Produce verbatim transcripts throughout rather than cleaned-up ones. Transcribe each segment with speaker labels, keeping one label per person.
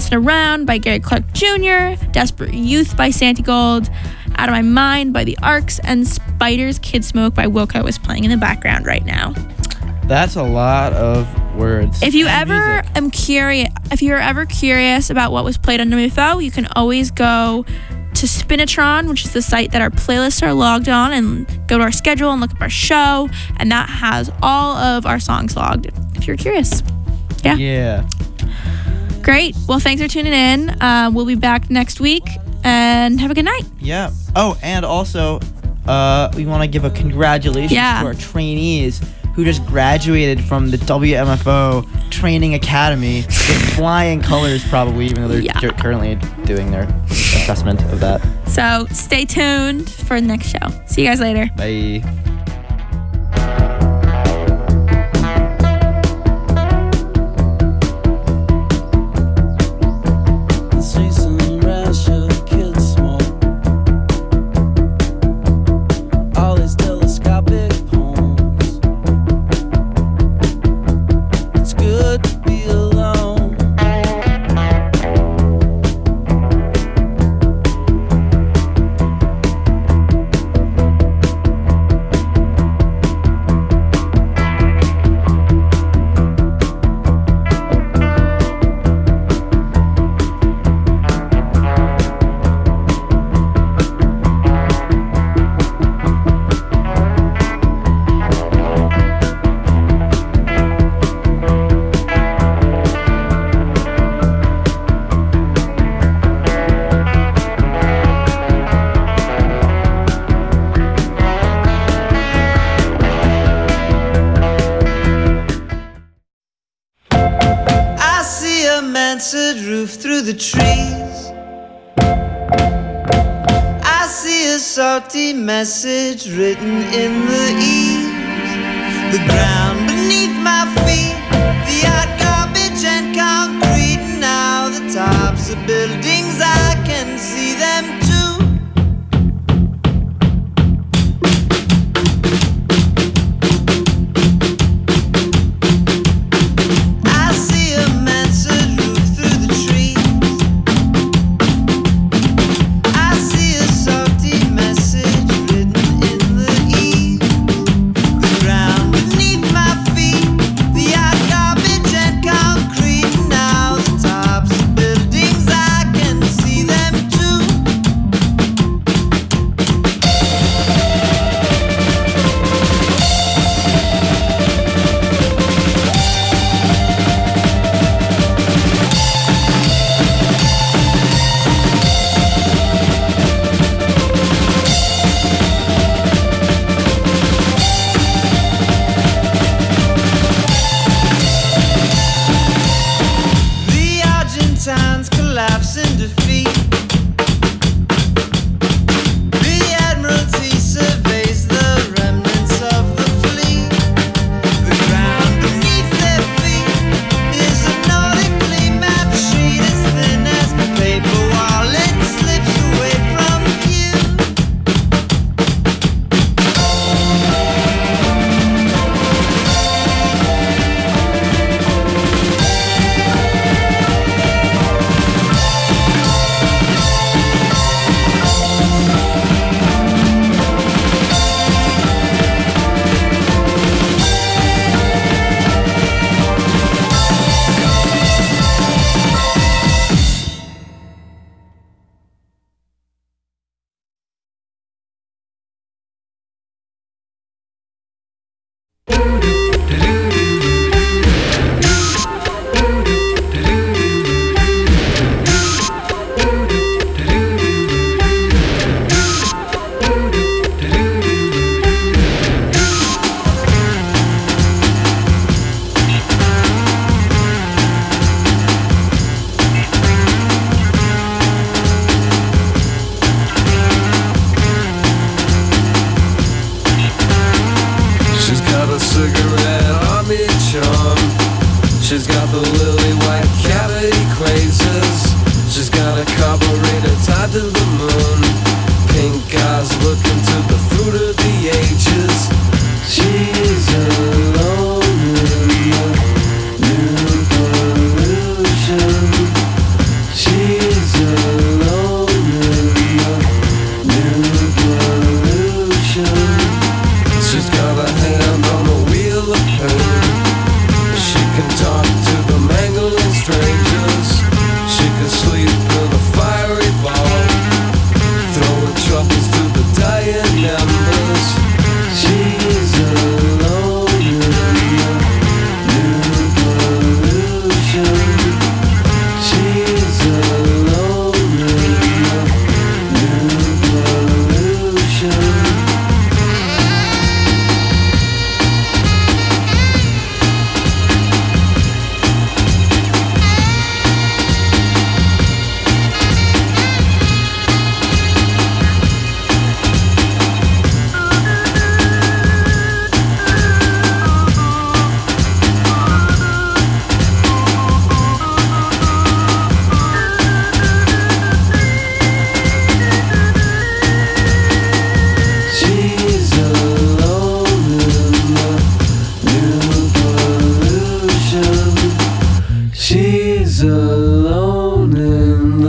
Speaker 1: Messing Around by Gary Clark Junior, Desperate Youth by Santigold, Out of My Mind by The Arcs, and Spiders Kid Smoke by Wilco is playing in the background right now.
Speaker 2: That's a lot of words.
Speaker 1: If you
Speaker 2: and
Speaker 1: ever
Speaker 2: music.
Speaker 1: am curious, if you're ever curious about what was played on W F O, you can always go to Spinatron, which is the site that our playlists are logged on, and go to our schedule and look up our show, and that has all of our songs logged if you're curious. Yeah.
Speaker 2: Yeah.
Speaker 1: Great. Well, thanks for tuning in. Uh, we'll be back next week, and have a good night.
Speaker 2: Yeah. Oh, and also, uh, we want to give a congratulations
Speaker 1: Yeah.
Speaker 2: to our trainees who just graduated from the W M F O Training Academy with flying colors, probably, even though they're
Speaker 1: Yeah.
Speaker 2: ju- currently doing their assessment of that.
Speaker 1: So stay tuned for the next show. See you guys later.
Speaker 2: Bye.
Speaker 3: Through the trees, I see a salty message written in the eaves. The ground beneath my feet, the hot garbage and concrete. And now the tops of buildings, I can see them too.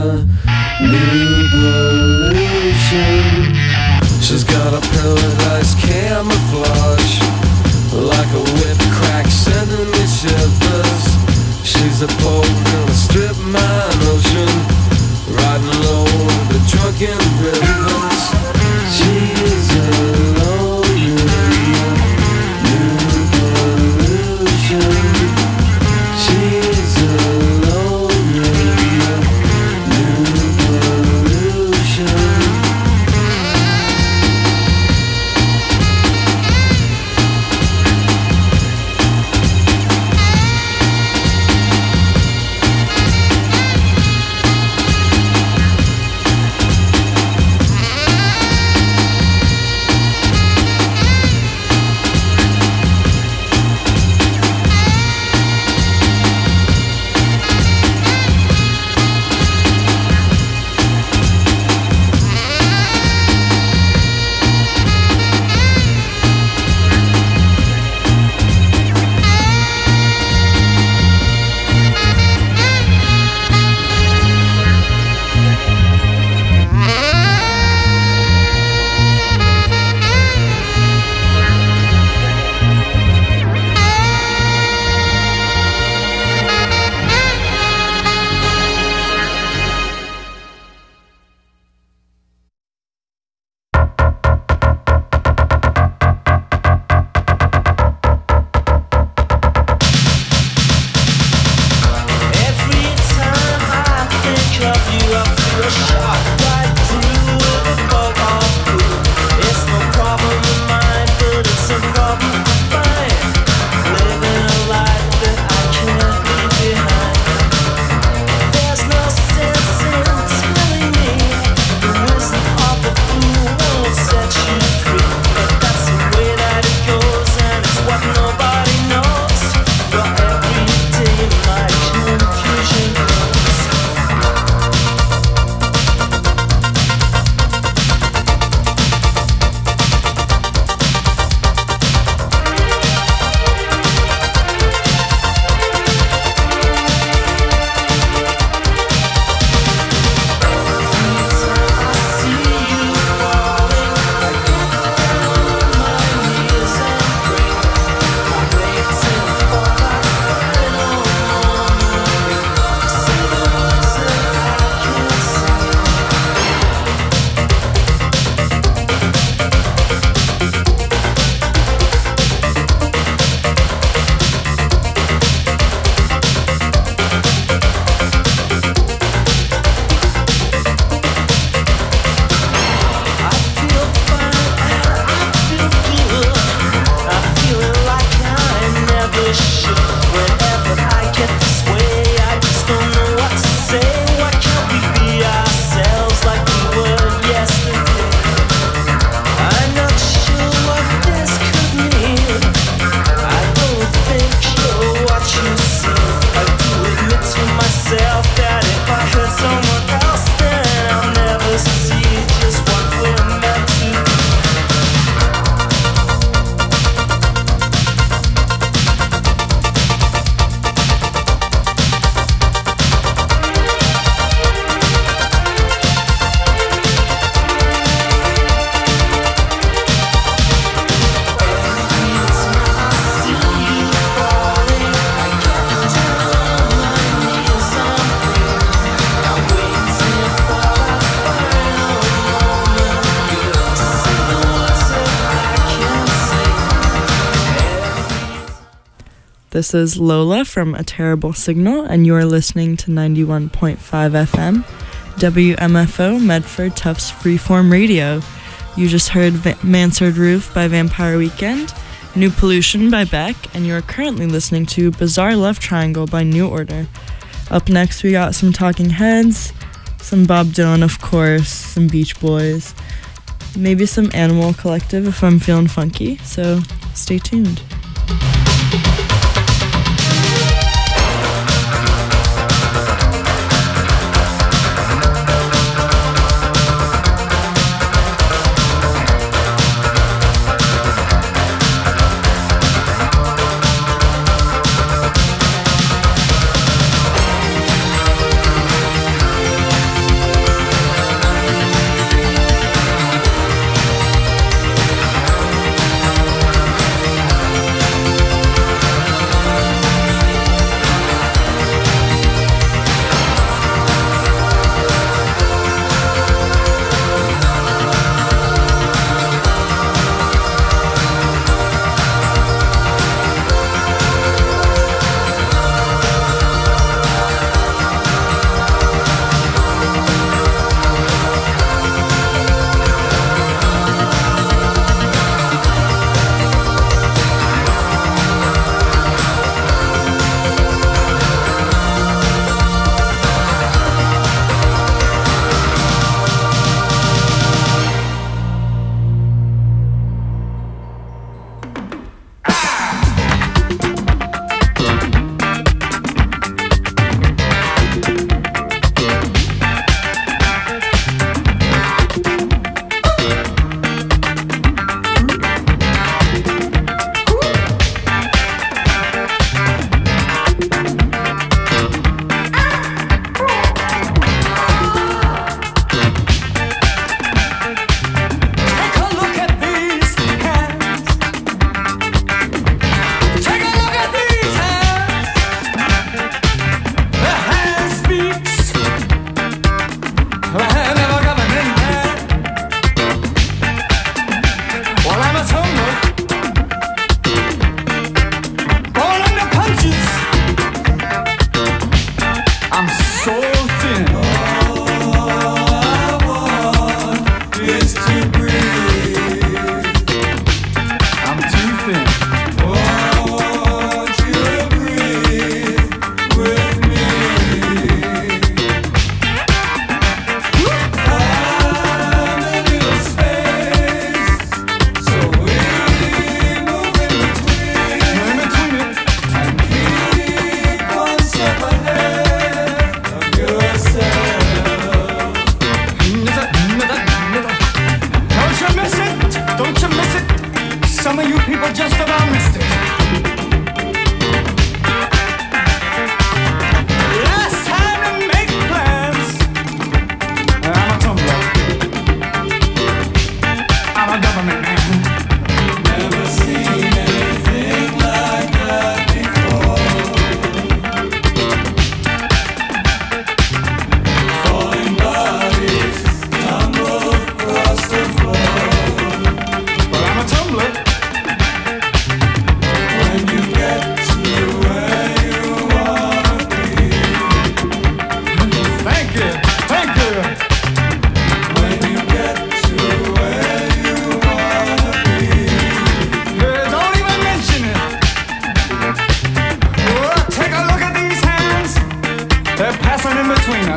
Speaker 4: new pollution. She's got a paradise camouflage, like a whip crack sending me shivers. She's a boat in a strip mine ocean, riding low in the drunken rivers. She's a lonely new pollution. She's a lonely new pollution.
Speaker 5: This is Lola from A Terrible Signal, and you're listening to ninety-one point five F M, W M F O, Medford Tufts Freeform Radio. You just heard Va- Mansard Roof by Vampire Weekend, New Pollution by Beck, and you're currently listening to Bizarre Love Triangle by New Order. Up next, we got some Talking Heads, some Bob Dylan, of course, some Beach Boys, maybe some Animal Collective if I'm feeling funky, so stay tuned.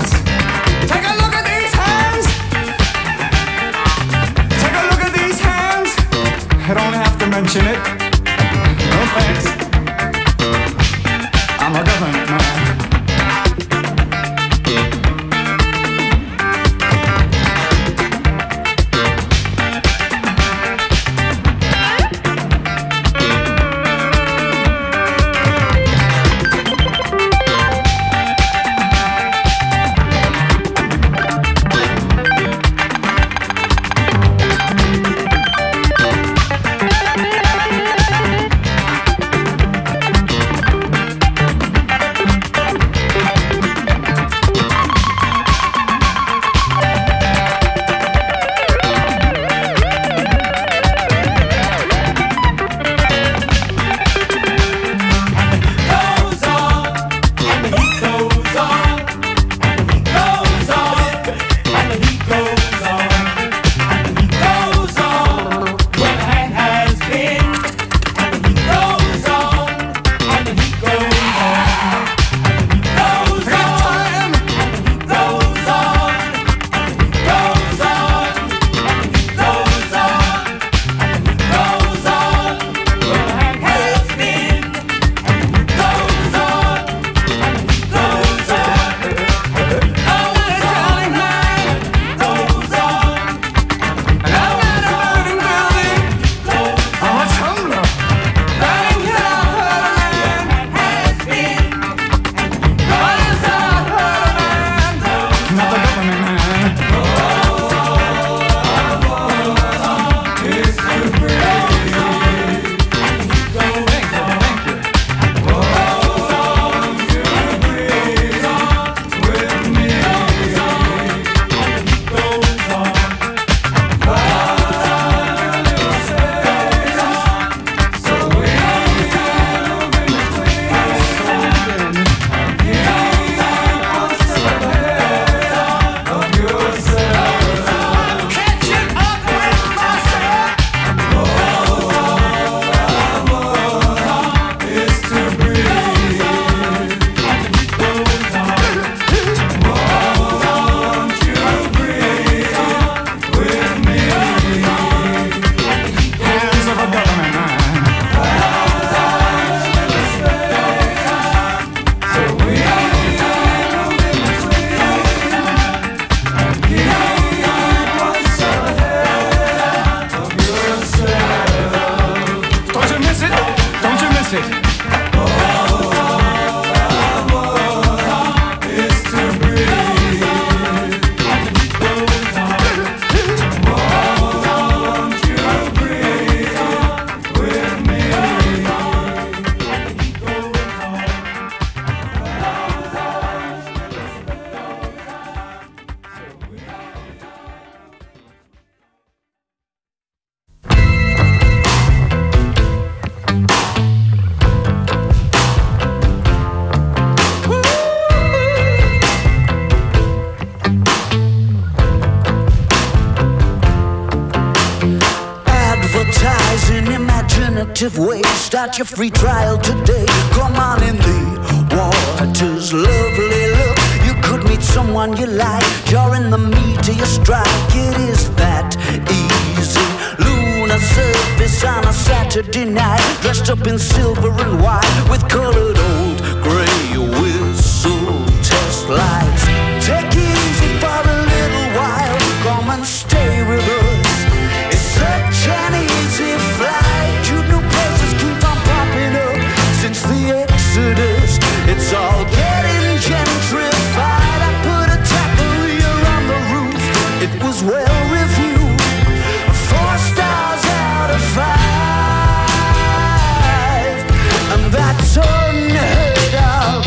Speaker 6: dance. Take a look at these hands. Take a look at these hands. I don't have to mention it. No thanks. I'm a government man.
Speaker 7: Way. Start your free trial today. Come on in the water's lovely look. You could meet someone you like. You're in the meat of your strike. It is that easy. Lunar surface on a Saturday night. Dressed up in silver and white with colored old gray whistle test lights. Take it easy for a little while. Come and stay with us. It's such an easy flight. You know places keep on popping up since the Exodus. It's all getting gentrified. I put a taqueria on the roof. It was well reviewed. Four stars out of five, and that's unheard of.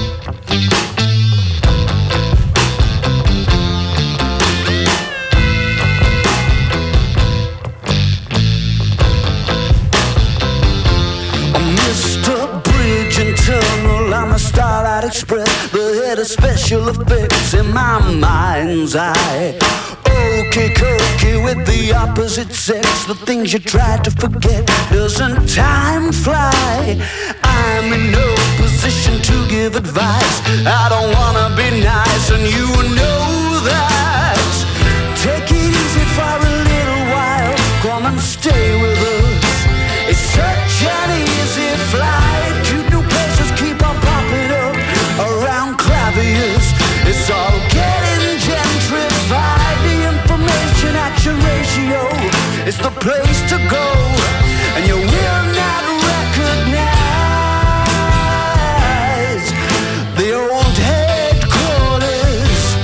Speaker 7: On the Starlight Express, the head of special effects in my mind's eye. Oh, hokey cokey with the opposite sex. The things you try to forget. Doesn't time fly? I'm in no position to give advice. I don't wanna be nice, and you know that. Take it easy for a little while. Come and stay with us. It's such an easy flight. Cute new places keep on popping up around Clavius. It's all getting gentrified. The information action ratio is the place to go, and you will not recognize the old headquarters.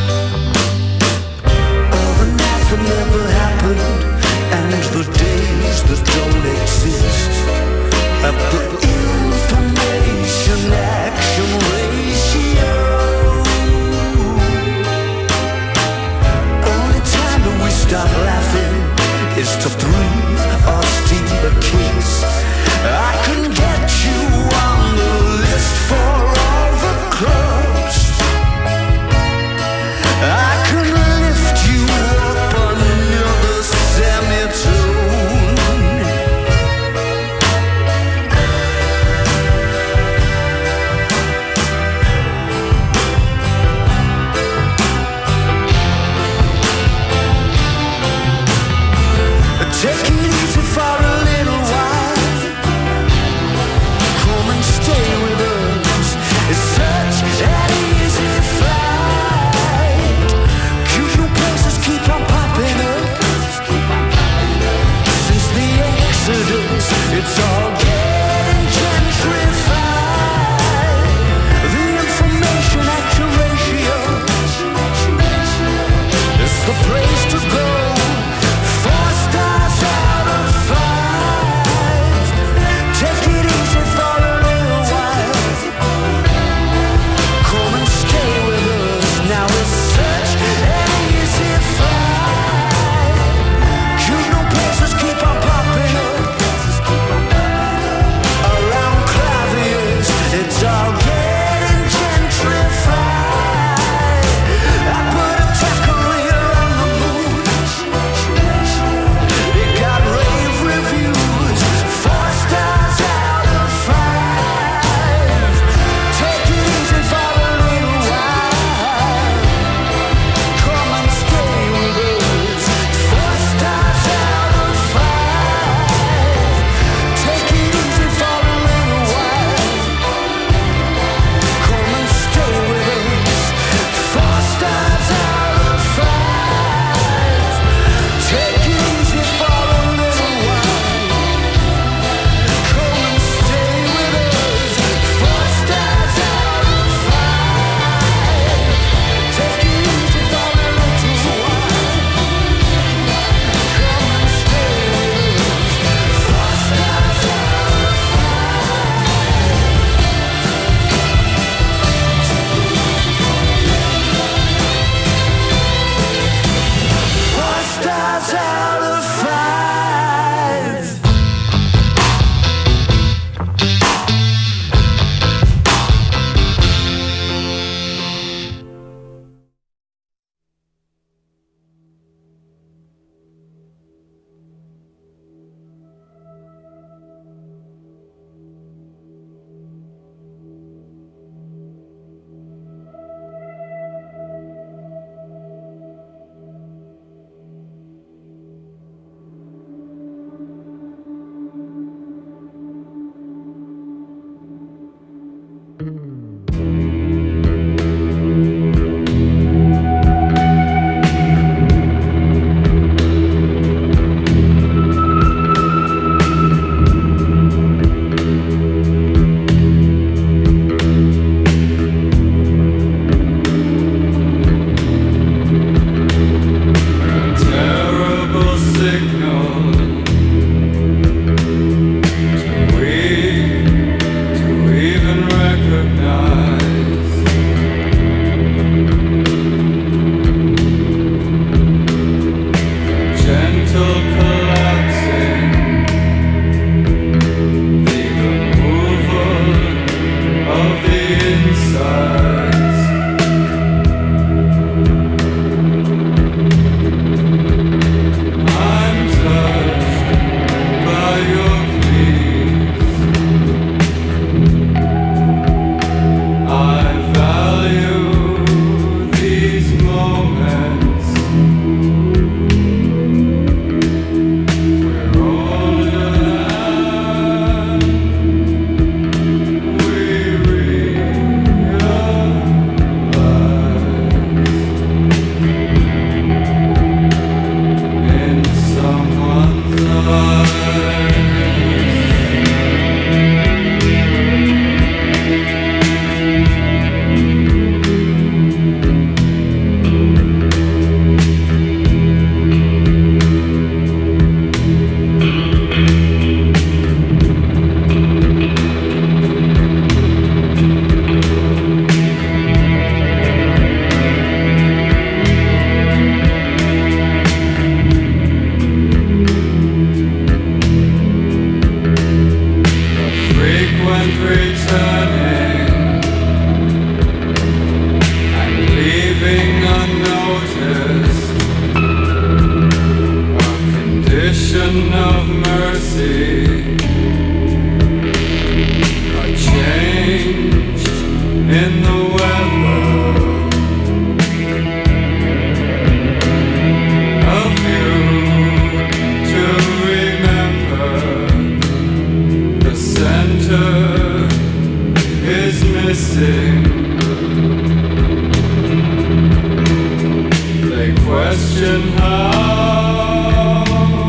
Speaker 4: They question how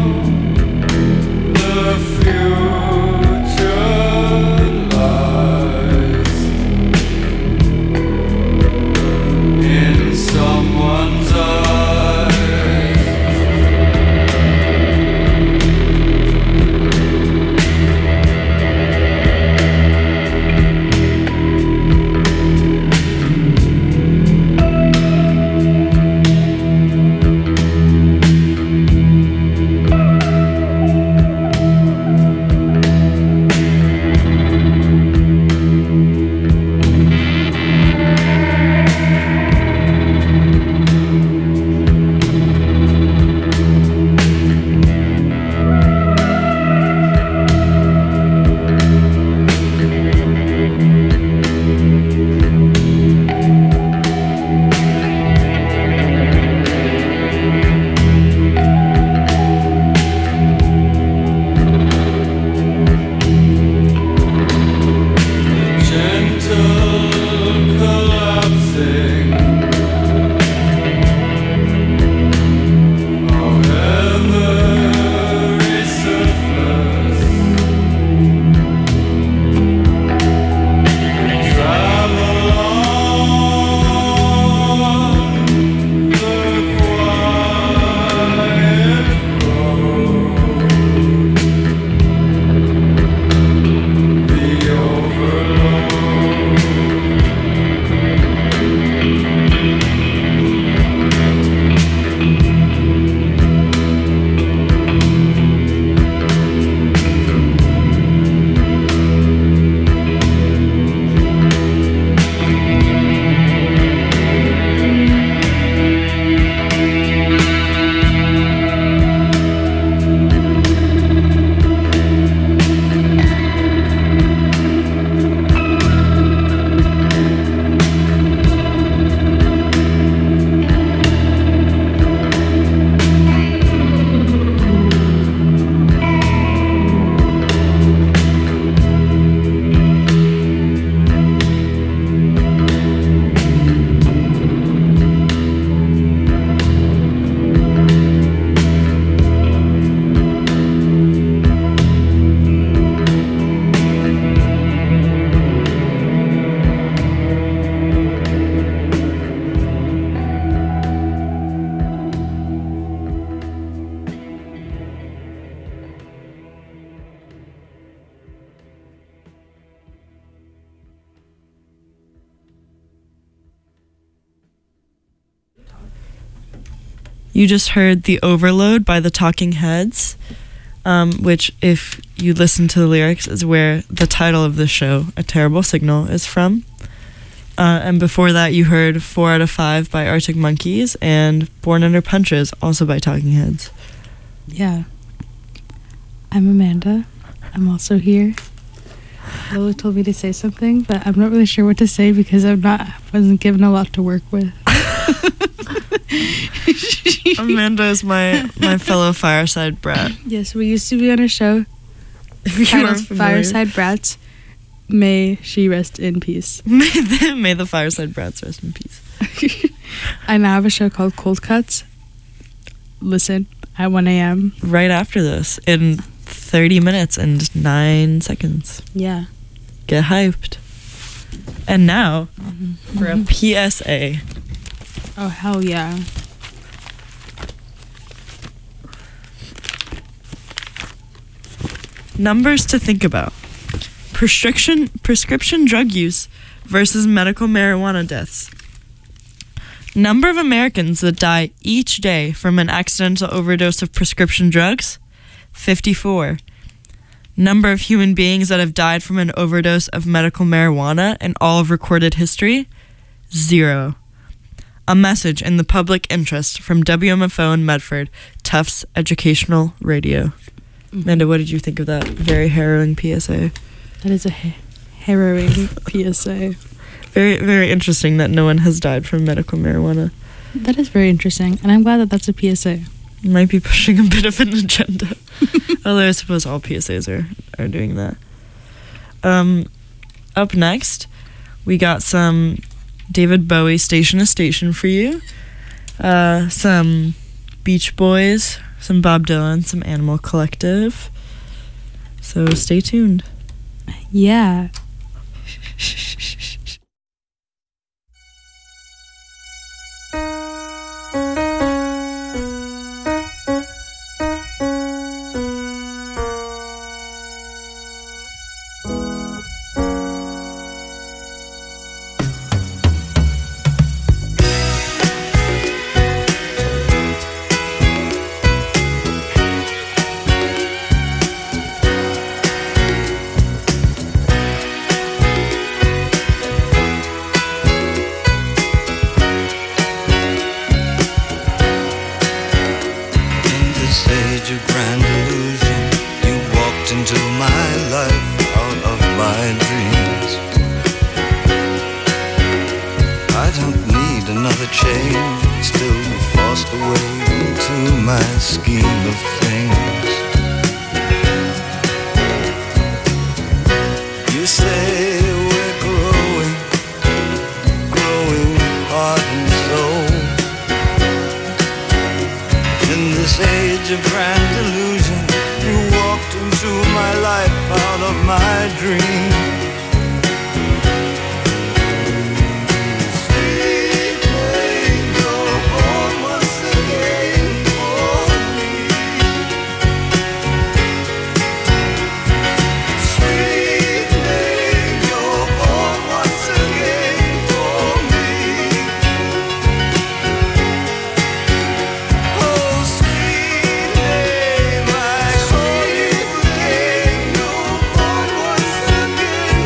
Speaker 4: the future lies in someone's eyes.
Speaker 5: You just heard The Overload by the Talking Heads, um, which, if you listen to the lyrics, is where the title of the show, A Terrible Signal, is from. Uh, and before that, you heard Four Out of Five by Arctic Monkeys and Born Under Punches, also by Talking Heads.
Speaker 8: Yeah. I'm Amanda. I'm also here. Lola told me to say something, but I'm not really sure what to say because I'm not wasn't given a lot to work with.
Speaker 5: Amanda is my, my fellow Fireside Brat.
Speaker 8: Yes, we used to be on a show titled Fireside Brats. May she rest in peace.
Speaker 5: May the, may the Fireside Brats rest in peace.
Speaker 8: I now have a show called Cold Cuts. Listen at one a.m.
Speaker 5: Right after this, in thirty minutes and nine seconds.
Speaker 8: Yeah.
Speaker 5: Get hyped. And now, mm-hmm. for a P S A.
Speaker 8: Oh, hell yeah.
Speaker 5: Numbers to think about. Prescription prescription drug use versus medical marijuana deaths. Number of Americans that die each day from an accidental overdose of prescription drugs, fifty-four. Number of human beings that have died from an overdose of medical marijuana in all of recorded history, zero. A message in the public interest from W M F O in Medford, Tufts Educational Radio. Mm-hmm. Amanda, what did you think of that very harrowing P S A?
Speaker 8: That is a ha- harrowing P S A.
Speaker 5: Very, very interesting that no one has died from medical marijuana.
Speaker 8: That is very interesting, and I'm glad that that's a P S A.
Speaker 5: Might be pushing a bit of an agenda. Although I suppose all P S As are, are doing that. Um, up next, we got some David Bowie Station to Station for you. uh, some Beach Boys, some Bob Dylan, some Animal Collective. So stay tuned.
Speaker 8: Yeah.
Speaker 3: Again.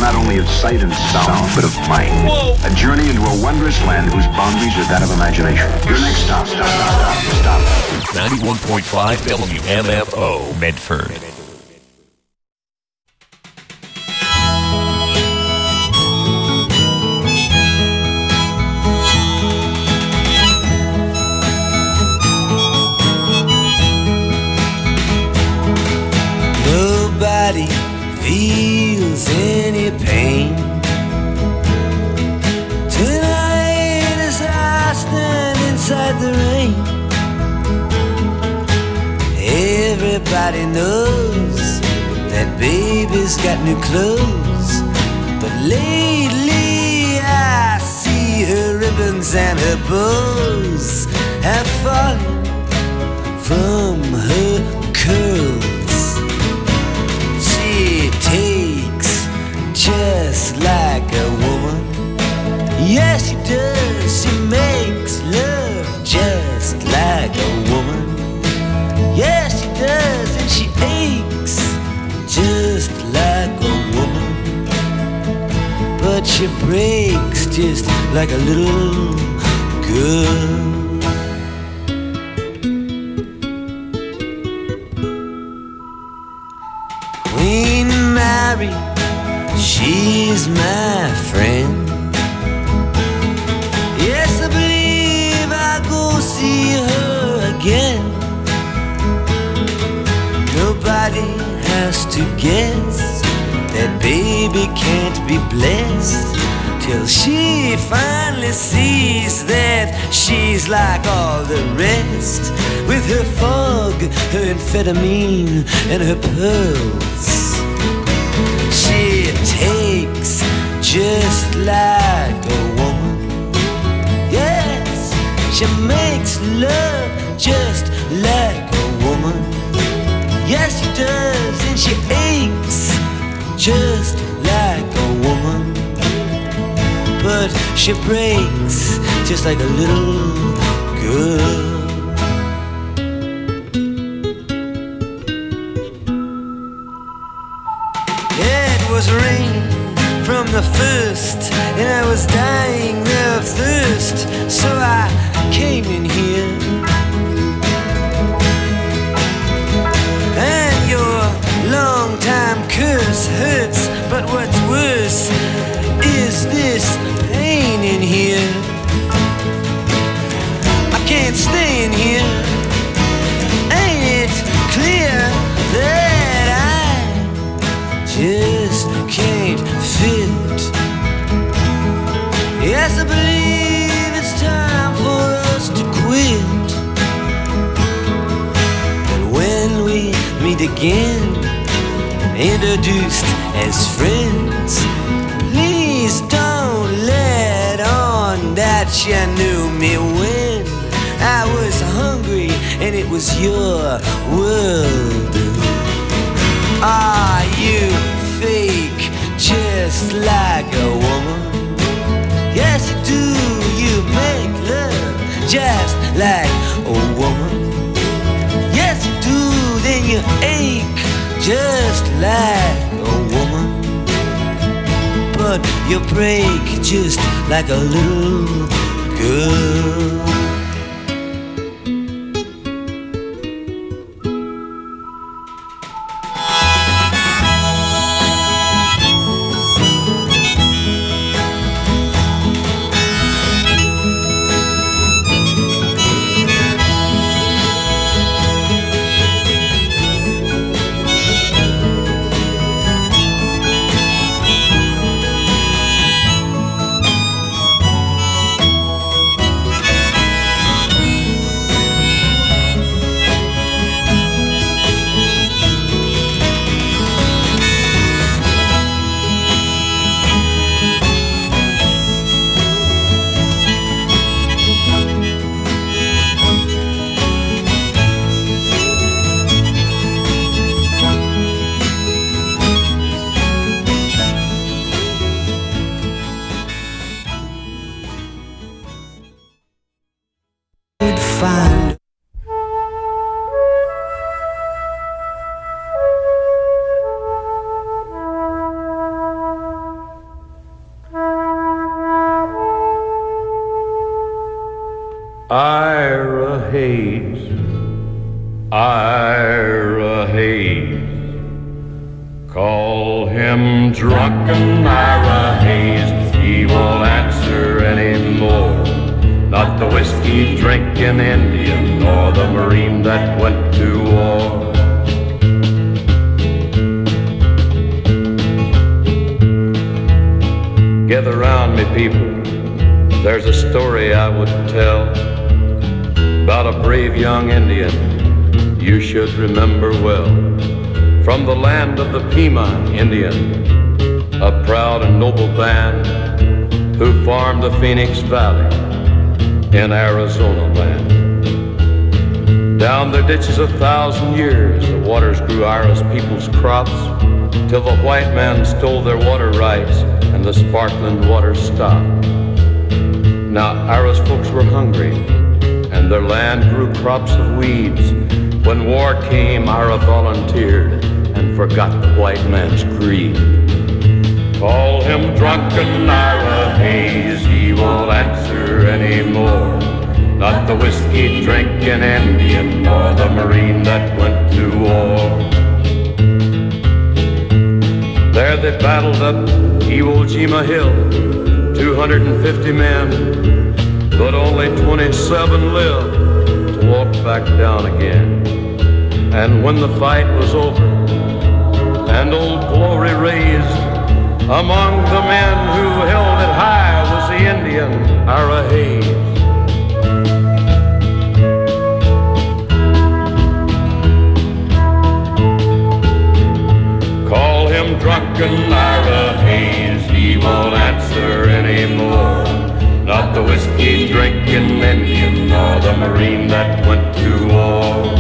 Speaker 9: not only of sight and sound, but of mind. Whoa. A journey into a wondrous land whose boundaries are that of imagination. Your next stop, stop, stop, stop, stop.
Speaker 10: ninety-one point five W M F O, Medford.
Speaker 3: Nobody feels any pain tonight as I stand inside the rain. Everybody knows that baby's got new clothes, but lately I see her ribbons and her bows have fallen from her curls. She takes just like a woman. Yes, she does. She makes love just like a woman. Yes, she does, and she aches just like a woman. But she breaks just like a little girl. Queen Mary, she's my friend. Yes, I believe I'll go see her again. Nobody has to guess that baby can't be blessed till she finally sees that she's like all the rest, with her fog, her amphetamine, and her pearls. She takes just like a woman. Yes, she makes love just like a woman. Yes, she does, and she aches just like a woman. But she breaks just like a little girl. It was rain from the first, and I was dying of thirst, so I came in here. And your long-time curse hurts, but what's worse is this pain in here. I can't stay in here. Ain't it clear that I just can't fit? Yes, I believe it's time for us to quit. And when we meet again, introduced as friends, please don't let on that you knew me when I was hungry and it was your world. Are you fake just like a woman? Yes, you do. You make love just like a woman. Yes, you do. Then you ache just like a woman. But you break just like a little girl. Find
Speaker 4: Ira Hayes, Ira Hayes. Call him drunken Ira Hayes, he won't answer anymore. Not the whiskey drinking Indian, nor the Marine that went to war. Gather round me, people, there's a story I would tell about a brave young Indian you should remember well. From the land of the Pima Indian, a proud and noble band who farmed the Phoenix Valley in Arizona land. Down their ditches a thousand years, the waters grew Ira's people's crops, till the white man stole their water rights and the sparkling water stopped. Now Ira's folks were hungry, and their land grew crops of weeds. When war came, Ira volunteered and forgot the white man's greed. Call him drunken Ira Hayes, he won't answer anymore. Not the whiskey drinking Indian, nor the Marine that went to war. There they battled up Iwo Jima Hill, two hundred fifty men, but only twenty-seven lived to walk back down again. And when the fight was over and Old Glory raised, among the men who held it high was the Indian Ira Hayes. Call him drunken Ira Hayes, he won't answer anymore. Not the whiskey drinking Indian, nor the Marine that went to war.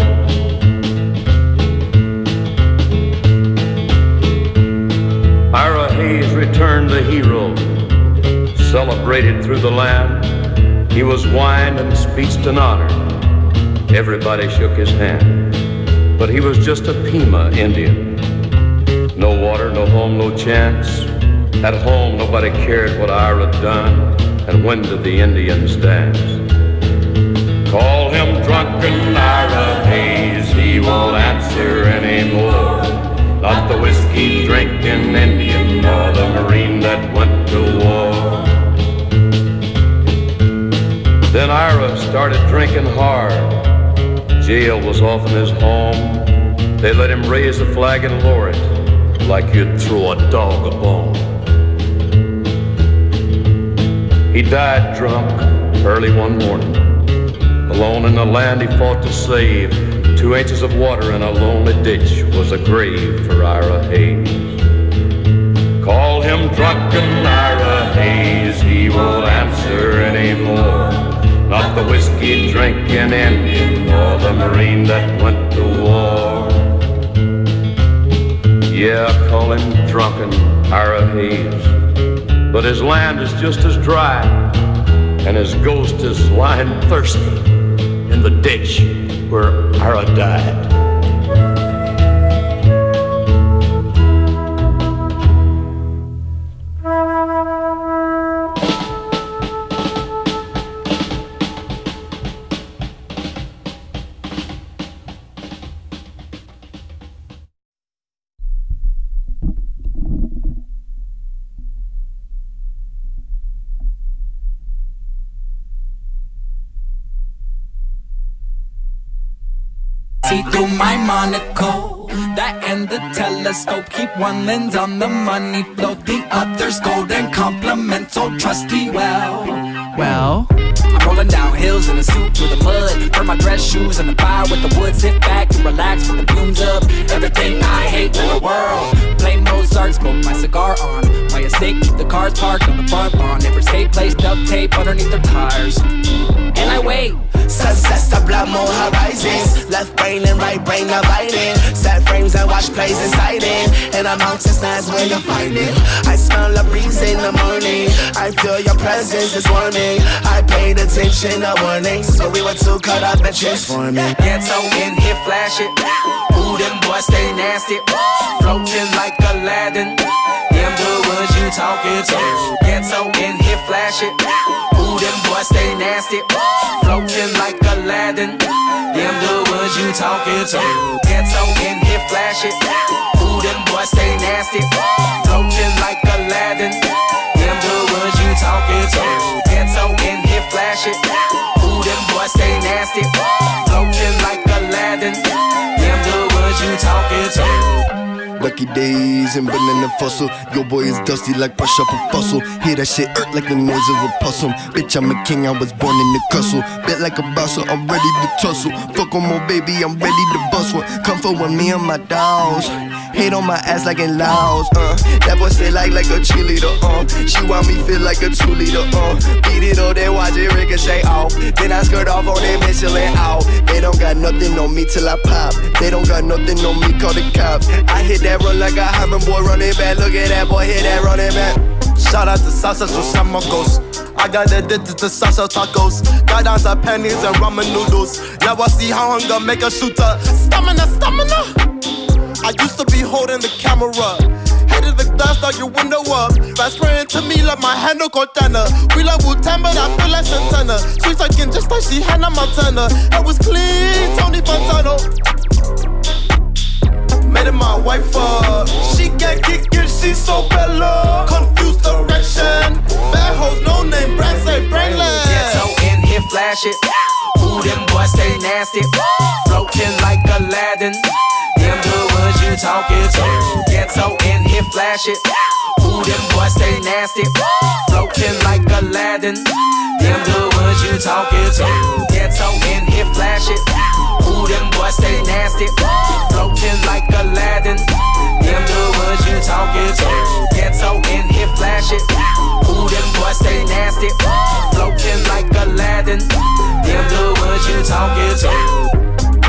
Speaker 4: Ira Hayes returned the hero, celebrated through the land. He was wined and speeched and honored. Everybody shook his hand, but he was just a Pima Indian. No water, no home, no chance. At home, nobody cared what Ira done, and when did the Indians dance? Call him drunken Ira Hayes, he won't answer anymore. Not the whiskey drinking Indian, nor the Marine that went to war. Then Ira started drinking hard. Jail was often his home. They let him raise the flag and lower it, like you'd throw a dog a bone. He died drunk early one morning, alone in the land he fought to save. Two inches of water in a lonely ditch was a grave for Ira Hayes. Call him drunken Ira Hayes, he won't answer anymore. Not the whiskey drinking Indian, nor the Marine that went to war. Yeah, call him drunken Ira Hayes, but his land is just as dry, and his ghost is lying thirsty in the ditch where Ira died.
Speaker 11: See through my monocle, that and the telescope. Keep one lens on the money float, the other's golden compliments. Oh, trusty well, well. I'm rolling down hills in a suit through the mud. Burn my dress shoes in the fire with the wood. Sit back and relax with the fumes up. Everything I hate in the world. Play Mozart, smoke my cigar on my estate, keep the cars parked on the front lawn. Neighbors hate, place duct tape underneath their tires, and I wait.
Speaker 12: Success to blood more horizons. Left brain and right brain dividing. Set frames and watch plays exciting. And amongst the snags when you find it. I smell a breeze in the morning. I feel your presence is warming. I paid attention to warnings, so we were too cut up and transforming.
Speaker 11: Ghetto in here, flash it. Ooh, them boys stay nasty. Floating like Aladdin. Them the ones you talking to. Ghetto in here, flash it. Ooh, them boys stay nasty. floating like Aladdin. Them the ones you talking to. Ghetto in here, flash it. Ooh, them boys stay nasty. Floating like Aladdin. Them the ones you talking to. Ghetto in here, flash it. Ooh, them boys stay nasty. Floating like Aladdin. Them the ones you talking to.
Speaker 13: Lucky days and burning the fossil. Yo boy is dusty like brush up a fossil. Hear that shit hurt like the noise of a possum. Bitch, I'm a king, I was born in the castle. Bet like a bouncer, I'm ready to tussle. Fuck on my baby, I'm ready to bust one. Come for with me and my dogs. Hate on my ass like in Laos, uh. That boy say like like a cheerleader, uh. She want me feel like a two liter, uh. Beat it up, then watch it ricochet off. Then I skirt off on them Michelin out. They don't got nothing on me till I pop. They don't got nothing on me, call the cops. I hit that run like a Hyman boy running back. Look at that boy, hit that running back.
Speaker 14: Shout out to Salsa Chamacos. I got addicted to salsa tacos. Got down to pennies and ramen noodles. Now I see how hunger make a shooter. Stamina, stamina. I used to be holding the camera. Hated the glass, dog your window up. Fast spraying to me like my handle Cortana. We like Wu-Tang, but I feel like Santana. Sweet talking just like she Hannah Montana. It was clean, Tony Fontano. Made it my wife up. She get kickin', she so bella. Confused erection. Bad hoes, no name, brand say brainless.
Speaker 11: Ghetto in here, flash it. Ooh, them boys stay nasty. Floating like Aladdin. Them the ones you talking to. Ghetto in here, flash it. Ooh, them boys stay nasty. Floating like Aladdin. Them the ones you talking to. Ghetto in here, flash it. Ooh, them boys stay nasty. Floating like Aladdin. Them the ones you talking to. Ghetto in here, flash it. Ooh, them boys stay nasty. Floating like Aladdin. Them the ones you talking to.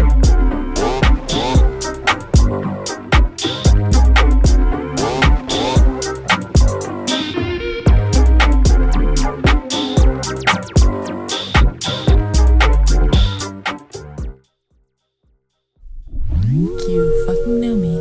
Speaker 15: You fucking knew me.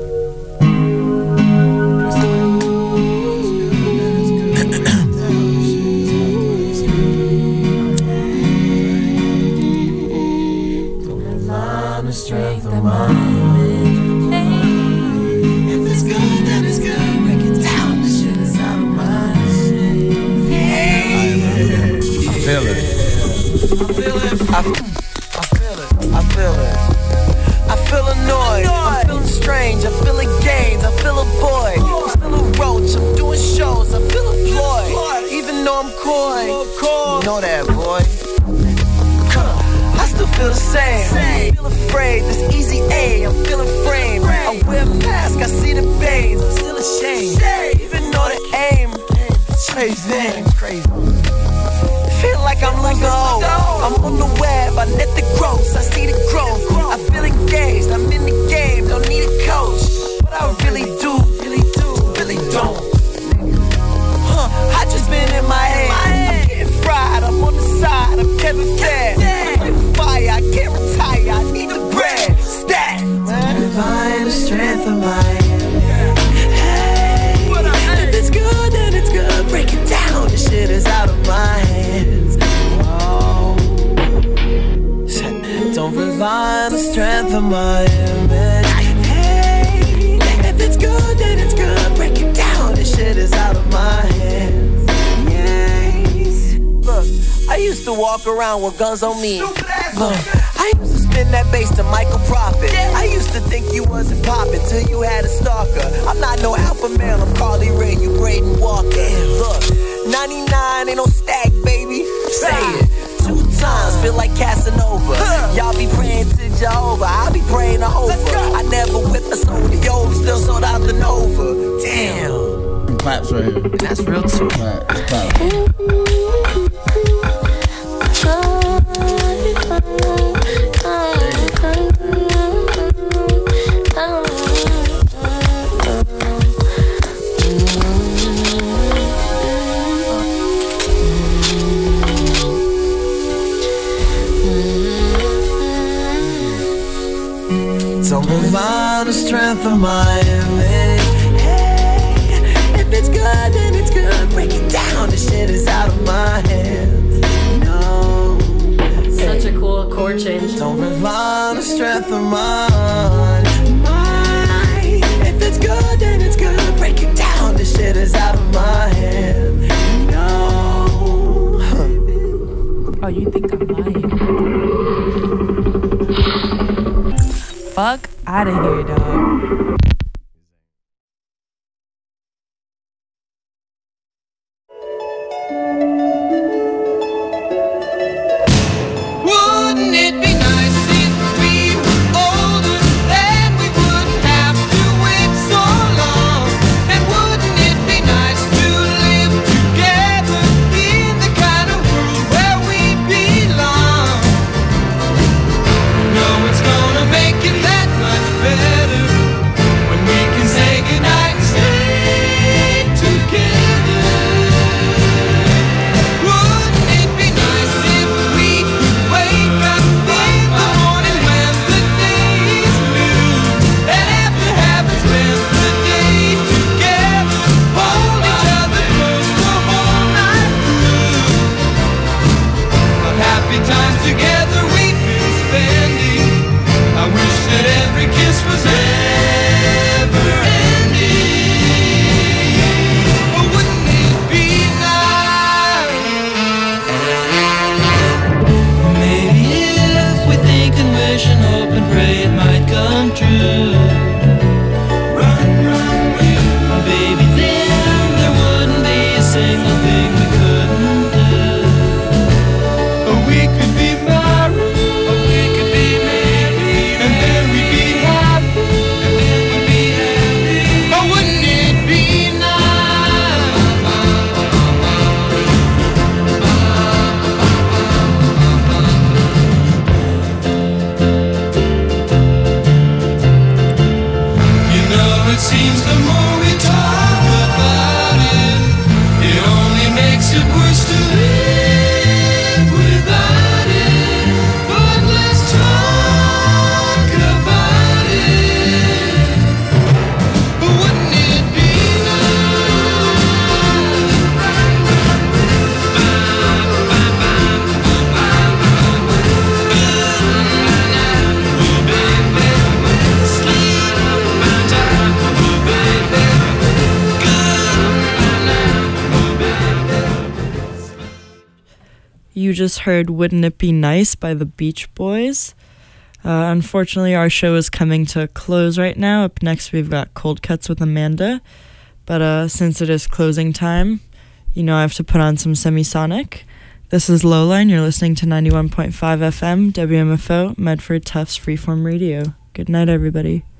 Speaker 15: Strength of mind. If it's good, then it's good. Break it down, this shit is out of mind. Hey.
Speaker 16: I feel it.
Speaker 15: I feel it. I, I feel it. I feel it. I feel annoyed. I'm feeling strange. I feel like games. I feel a void. I'm still a roach. I'm doing shows. I feel employed. Even though I'm coy. You know that, boy. I still feel the same. I feel afraid. This easy A. I'm feeling framed. I wear a mask. I see the veins. I'm still ashamed. Even though the aim is crazy. Crazy. Feel like I'm losing hope. I'm on the web, I net the gross, I see the growth. I feel engaged, I'm in the game, don't need a coach. But I really do, really do, really don't. Huh, I just been in my head. I'm getting fried, I'm on the side, I'm Kevin Fair. I play with fire, I can't retire, I need the bread. Stat, divine the strength of mine. Hey, if it's good, then it's good. Break it down, this shit is out of my hands. Whoa. Don't rely on the strength of my image. Hey, if it's good, then it's good. Break it down, this shit is out of my hands. Yes. Look, I used to walk around with guns on me. Look, I used to spin that bass to Michael Prophet. I used to think you wasn't poppin' till you had a stalker. I'm not no alpha male, I'm Carly Rae, you Braden Walker. Look, ninety-nine ain't no stack, baby. Say it two times, feel like Casanova. Y'all be praying to Jehovah, I be praying to Hova. I never whipped a soul to yo, still sold out the Nova. Damn.
Speaker 16: Claps right here.
Speaker 15: That's real too.
Speaker 16: Claps, claps.
Speaker 15: Don't rely on the strength of my image. Hey, if it's good, then it's good. Break it down, this shit is out of my hands. No,
Speaker 17: chord change.
Speaker 15: Don't rely on the strength of mine. Mine. If it's good, then it's good. Break it down. This shit is out of my hand. No.
Speaker 5: Oh, you think I'm lying? Fuck out of here, dog.
Speaker 3: Wouldn't it be nice if we were older? Then we wouldn't have to wait so long. And wouldn't it be nice to live together in the kind of world where we belong? No, it's gonna make it that much better when we can say goodnight and stay together. Wouldn't it be nice if we could wake up in the morning when the day is new, and after having spent the day together, hold each other close the whole night through? What happy times together we've been spending. I wish that every kiss was never ending. But wouldn't it be nice? Maybe if we think and wish and hope and pray it might come true. Run, run, you, baby, then there wouldn't be a single thing we couldn't do. Or we could be married, or we could be married, and then we'd be happy, and then we'd be happy. But wouldn't it be You know, it seems the more we talk about it, it only makes it worse to live without it. But let's talk about it. But wouldn't it be
Speaker 5: You just heard Wouldn't It Be Nice by the Beach Boys. Uh, unfortunately, our show is coming to a close right now. Up next, we've got Cold Cuts with Amanda. But uh, since it is closing time, you know I have to put on some Semisonic. This is Lola, and you're listening to ninety-one point five F M, W M F O, Medford Tufts Freeform Radio. Good night, everybody.